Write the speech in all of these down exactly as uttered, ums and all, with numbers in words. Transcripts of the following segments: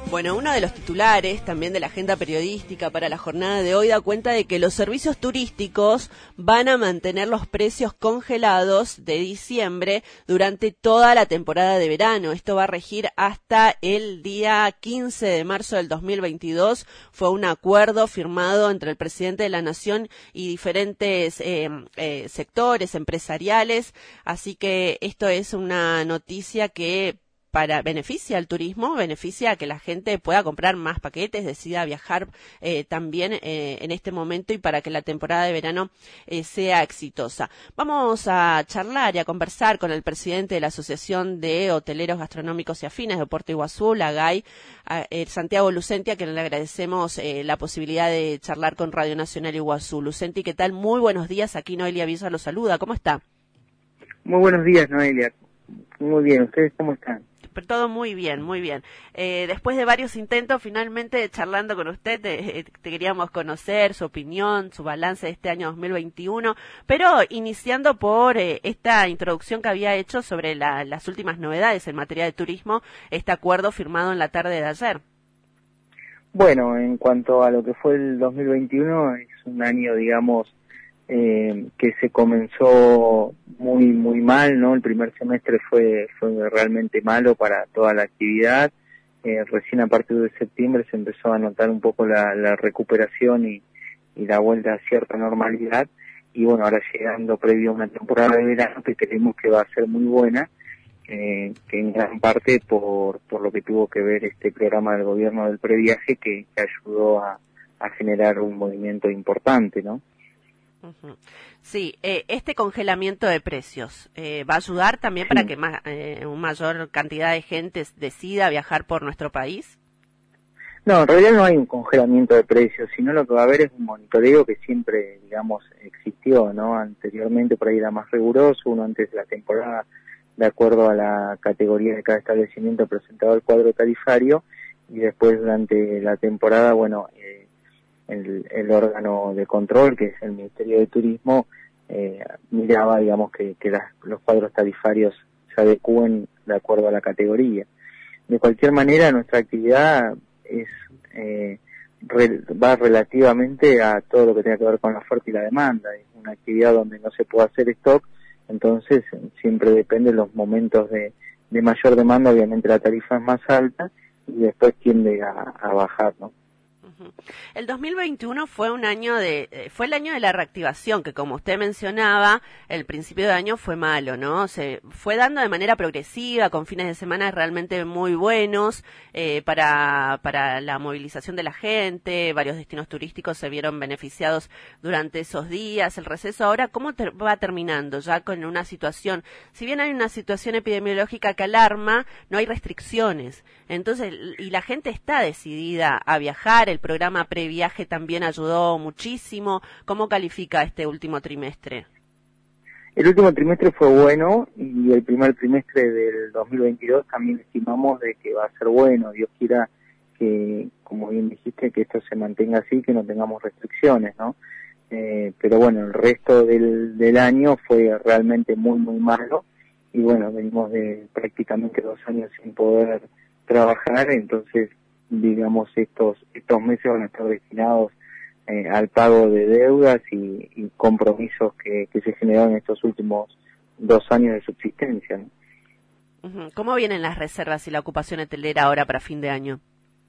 Bueno, uno de los titulares también de la agenda periodística para la jornada de hoy da cuenta de que los servicios turísticos van a mantener los precios congelados de diciembre durante toda la temporada de verano. Esto va a regir hasta el día quince de marzo del dos mil veintidós. Fue un acuerdo firmado entre el presidente de la Nación y diferentes eh, eh, sectores empresariales. Así que esto es una noticia que para beneficia al turismo, beneficia a que la gente pueda comprar más paquetes, decida viajar eh, también eh, en este momento y para que la temporada de verano eh, sea exitosa. Vamos a charlar y a conversar con el presidente de la Asociación de Hoteleros Gastronómicos y Afines de Puerto Iguazú, la G A I, eh, Santiago Lucenti, a quien le agradecemos eh, la posibilidad de charlar con Radio Nacional Iguazú. Lucenti, ¿qué tal? Muy buenos días, aquí Noelia Villa lo saluda, ¿cómo está? Muy buenos días, Noelia. Muy bien, ¿ustedes cómo están? Todo muy bien, muy bien. Eh, después de varios intentos, finalmente charlando con usted, te, te queríamos conocer su opinión, su balance de este año dos mil veintiuno, pero iniciando por eh, esta introducción que había hecho sobre la, las últimas novedades en materia de turismo, este acuerdo firmado en la tarde de ayer. Bueno, en cuanto a lo que fue el dos mil veintiuno, es un año, digamos, Eh, que se comenzó muy muy mal, ¿no? El primer semestre fue fue realmente malo para toda la actividad. Eh, recién a partir de septiembre se empezó a notar un poco la, la recuperación y, y la vuelta a cierta normalidad. Y bueno, ahora llegando previo a una temporada de verano que creemos que va a ser muy buena, eh, que en gran parte por por lo que tuvo que ver este programa del gobierno del previaje que, que ayudó a, a generar un movimiento importante, ¿no? Sí, eh, este congelamiento de precios eh, va a ayudar también para que más, eh, una mayor cantidad de gente decida viajar por nuestro país. No, en realidad no hay un congelamiento de precios, sino lo que va a haber es un monitoreo que siempre, digamos, existió, ¿no? Anteriormente por ahí era más riguroso, uno antes de la temporada, de acuerdo a la categoría de cada establecimiento, presentaba el cuadro tarifario y después durante la temporada, bueno, eh, El, el órgano de control, que es el Ministerio de Turismo, eh, miraba, digamos, que, que las, los cuadros tarifarios se adecúen de acuerdo a la categoría. De cualquier manera, nuestra actividad es eh, re, va relativamente a todo lo que tenga que ver con la oferta y la demanda. Es una actividad donde no se puede hacer stock, entonces siempre depende de los momentos de, de mayor demanda, obviamente la tarifa es más alta y después tiende a, a bajar, ¿no? El dos mil veintiuno fue un año de, fue el año de la reactivación, que como usted mencionaba, el principio de año fue malo, ¿no? Se fue dando de manera progresiva, con fines de semana realmente muy buenos, eh, para, para la movilización de la gente, varios destinos turísticos se vieron beneficiados durante esos días, el receso ahora, ¿cómo ter- va terminando? Ya con una situación, si bien hay una situación epidemiológica que alarma, no hay restricciones, entonces, y la gente está decidida a viajar, el programa previaje también ayudó muchísimo. ¿Cómo califica este último trimestre? El último trimestre fue bueno y el primer trimestre del dos mil veintidós también estimamos de que va a ser bueno. Dios quiera que, como bien dijiste, que esto se mantenga así, que no tengamos restricciones, ¿no? Eh, pero bueno, el resto del, del año fue realmente muy, muy malo y bueno, venimos de prácticamente dos años sin poder trabajar, entonces digamos estos estos meses van a estar destinados eh, al pago de deudas y, y compromisos que, que se generaron en estos últimos dos años de subsistencia, ¿no? ¿Cómo vienen las reservas y la ocupación hotelera ahora para fin de año?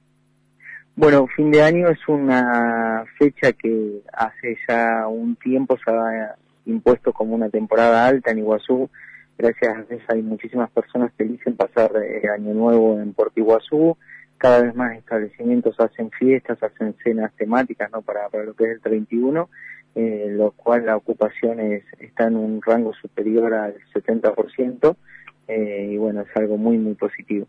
Bueno, fin de año es una fecha que hace ya un tiempo se ha impuesto como una temporada alta en Iguazú. Gracias a eso hay muchísimas personas que eligen pasar el año nuevo en Puerto Iguazú. Cada vez más establecimientos hacen fiestas, hacen cenas temáticas, ¿no? Para, para lo que es el treinta y uno, eh, lo cual la ocupación es, está en un rango superior al setenta por ciento, eh, y bueno, es algo muy, muy positivo.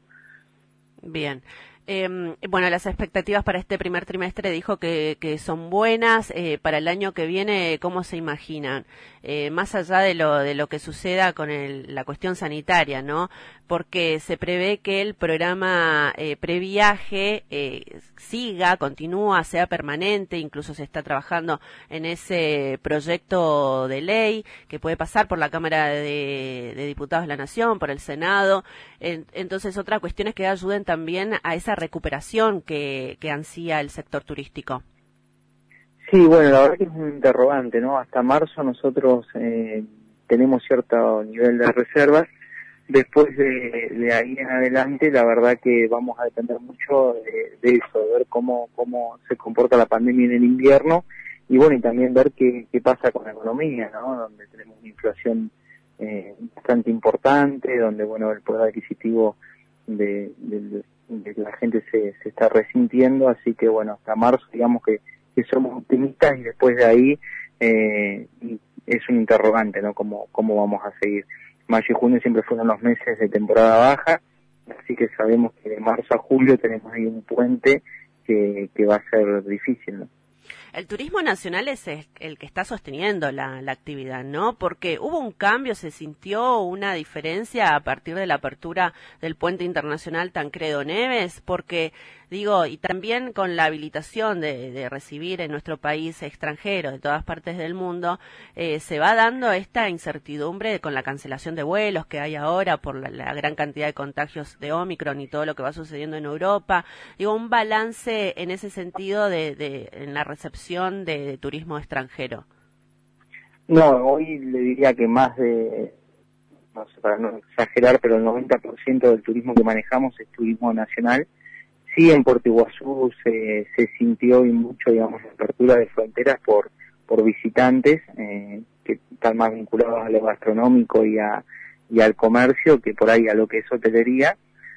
Bien. Eh, bueno, las expectativas para este primer trimestre dijo que, que son buenas. Eh, para el año que viene, ¿cómo se imaginan? Eh, más allá de lo de lo que suceda con el, la cuestión sanitaria, ¿no? Porque se prevé que el programa eh, previaje eh, siga, continúa, sea permanente, incluso se está trabajando en ese proyecto de ley que puede pasar por la Cámara de, de Diputados de la Nación, por el Senado. En, entonces, otra cuestión es que ayuden también a esa esa recuperación que, que ansía el sector turístico? Sí, bueno, la verdad que es un interrogante, ¿no? Hasta marzo nosotros eh, tenemos cierto nivel de reservas. Después de, de ahí en adelante, la verdad que vamos a depender mucho de, de eso, de ver cómo, cómo se comporta la pandemia en el invierno y bueno, y también ver qué, qué pasa con la economía, ¿no? Donde tenemos una inflación eh, bastante importante, donde, bueno, el poder adquisitivo de, de, de la gente se, se está resintiendo, así que, bueno, hasta marzo, digamos que, que somos optimistas y después de ahí eh, es un interrogante, ¿no? Cómo, cómo vamos a seguir. Mayo y junio siempre fueron los meses de temporada baja, así que sabemos que de marzo a julio tenemos ahí un puente que, que va a ser difícil, ¿no? El turismo nacional es el que está sosteniendo la, la actividad, ¿no? Porque hubo un cambio, se sintió una diferencia a partir de la apertura del puente internacional Tancredo Neves, porque, digo, y también con la habilitación de, de recibir en nuestro país extranjeros de todas partes del mundo, eh, se va dando esta incertidumbre con la cancelación de vuelos que hay ahora por la, la gran cantidad de contagios de Omicron y todo lo que va sucediendo en Europa. Digo, un balance en ese sentido de, de en la recepción De, de turismo extranjero. No, hoy le diría que más de, no sé, para no exagerar, pero el noventa por ciento del turismo que manejamos es turismo nacional. Sí, en Puerto Iguazú se, se sintió y mucho, digamos, la apertura de fronteras por, por visitantes eh, que están más vinculados a lo gastronómico y, a, y al comercio que por ahí a lo que es hotelería.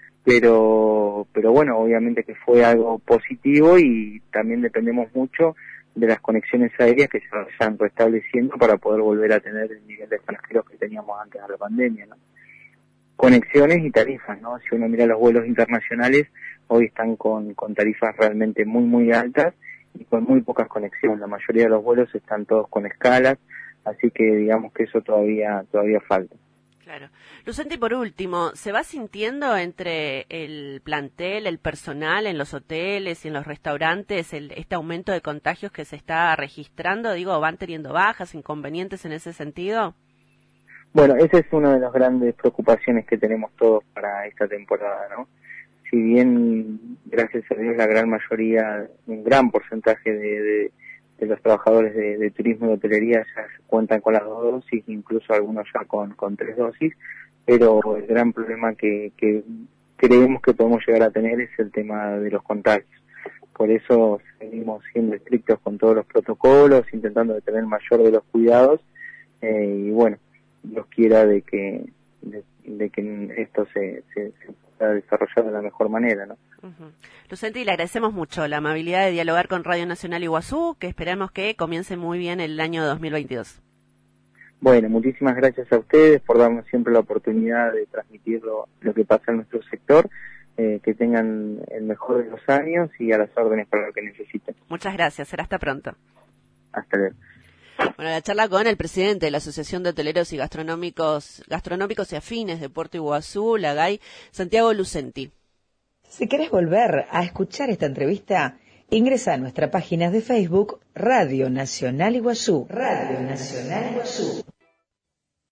Pero, pero bueno, obviamente que fue algo positivo y también dependemos mucho de las conexiones aéreas que se vayan restableciendo para poder volver a tener el nivel de extranjeros que teníamos antes de la pandemia, ¿no? Conexiones y tarifas, ¿no? Si uno mira los vuelos internacionales, hoy están con, con tarifas realmente muy, muy altas y con muy pocas conexiones. La mayoría de los vuelos están todos con escalas, así que digamos que eso todavía, todavía falta. Claro. Lucenti, por último, ¿se va sintiendo entre el plantel, el personal en los hoteles y en los restaurantes el, este aumento de contagios que se está registrando? Digo, ¿van teniendo bajas, inconvenientes en ese sentido? Bueno, esa es una de las grandes preocupaciones que tenemos todos para esta temporada, ¿no? Si bien, gracias a Dios, la gran mayoría, un gran porcentaje de, de, de los trabajadores de, de turismo y hotelería ya cuentan con las dos dosis, incluso algunos ya con, con tres dosis, pero el gran problema que, que creemos que podemos llegar a tener es el tema de los contagios. Por eso seguimos siendo estrictos con todos los protocolos, intentando de tener el mayor de los cuidados, eh, y bueno, Dios quiera de que de, de que esto se, se, se pueda desarrollar de la mejor manera, ¿no? Uh-huh. Lucenti, le agradecemos mucho la amabilidad de dialogar con Radio Nacional Iguazú, que esperamos que comience muy bien el año dos mil veintidós. Bueno, muchísimas gracias a ustedes por darnos siempre la oportunidad de transmitir lo, lo que pasa en nuestro sector, eh, que tengan el mejor de los años y a las órdenes para lo que necesiten. Muchas gracias, será hasta pronto. Hasta luego. Bueno, la charla con el presidente de la Asociación de Hoteleros y Gastronómicos, Gastronómicos y Afines de Puerto Iguazú, la G A I, Santiago Lucenti. Si querés volver a escuchar esta entrevista, ingresa a nuestra página de Facebook Radio Nacional Iguazú. Radio Nacional Iguazú.